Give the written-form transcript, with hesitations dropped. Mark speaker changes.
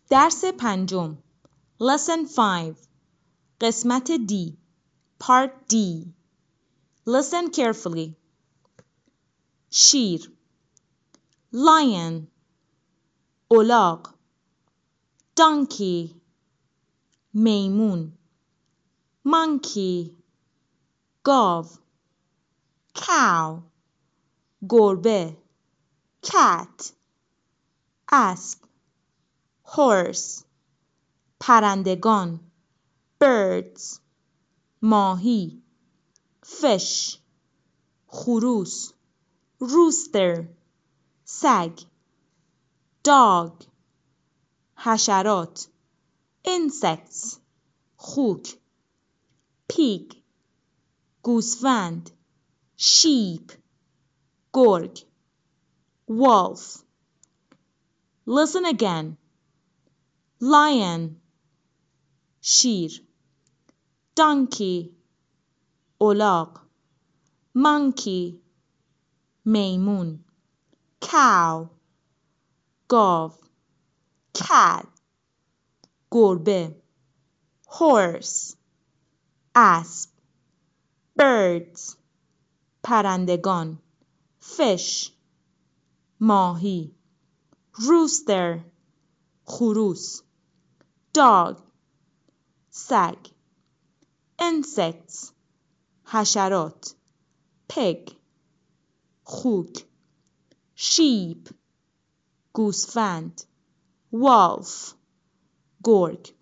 Speaker 1: درس پنجم Lesson 5 قسمت D Part D Listen carefully شیر Lion الاغ Donkey میمون Monkey گاو Cow گربه Cat اسب Horse پرندگان Birds ماهی Fish خروس Rooster سگ Dog حشرات Insects خوک Pig گوسفند Sheep گرگ Wolf Listen again Lion شیر Donkey الاغ Monkey میمون Cow گاو Cat گربه Horse اسب Birds پرندگان Fish ماهی Rooster خروس Dog سگ Insects حشرات Pig خوک Sheep گوسفند Wolf گرگ